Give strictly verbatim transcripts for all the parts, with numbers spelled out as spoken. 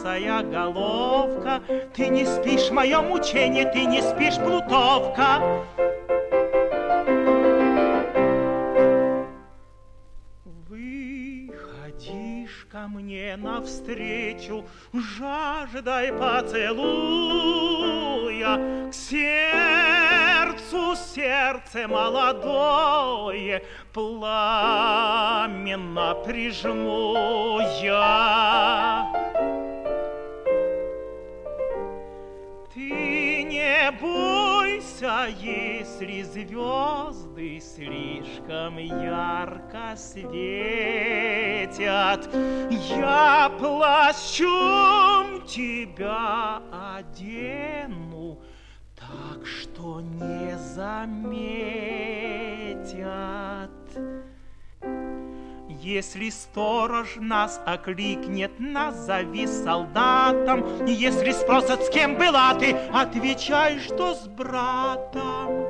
лысая головка. Ты не спишь, мое мучение, ты не спишь, плутовка. Выходишь ко мне навстречу, жаждой поцелуя, к сердцу сердце молодое пламенно прижму я. Ты не бойся, если звезды слишком ярко светят, я плащом тебя одену, так что не заметят. Если сторож нас окликнет, назови солдатом. Если спросят, с кем была ты, отвечай, что с братом.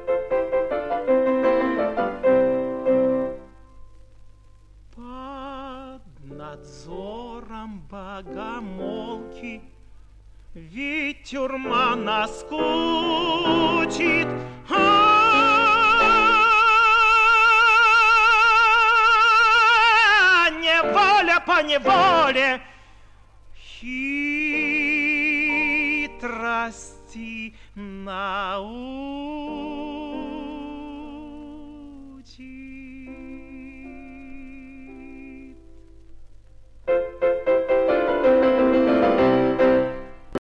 Под надзором богомолки ведь тюрьма наскучит. По неволе хитрости научит.